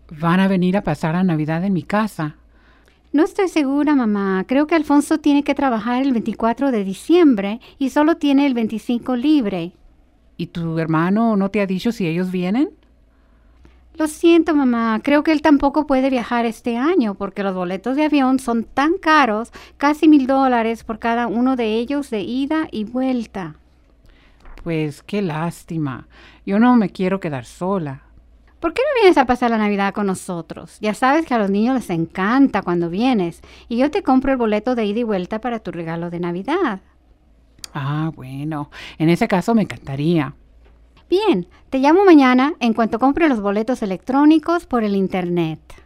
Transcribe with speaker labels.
Speaker 1: van a venir a pasar la Navidad en mi casa.
Speaker 2: No estoy segura, mamá. Creo que Alfonso tiene que trabajar el 24 de diciembre y solo tiene el 25 libre.
Speaker 1: ¿Y tu hermano no te ha dicho si ellos vienen?
Speaker 2: Lo siento, mamá. Creo que él tampoco puede viajar este año porque los boletos de avión son tan caros, casi $1,000 por cada uno de ellos de ida y vuelta.
Speaker 1: Pues qué lástima. Yo no me quiero quedar sola.
Speaker 2: ¿Por qué no vienes a pasar la Navidad con nosotros? Ya sabes que a los niños les encanta cuando vienes y yo te compro el boleto de ida y vuelta para tu regalo de Navidad.
Speaker 1: Ah, bueno, en ese caso me encantaría.
Speaker 2: Bien, te llamo mañana en cuanto compre los boletos electrónicos por el internet.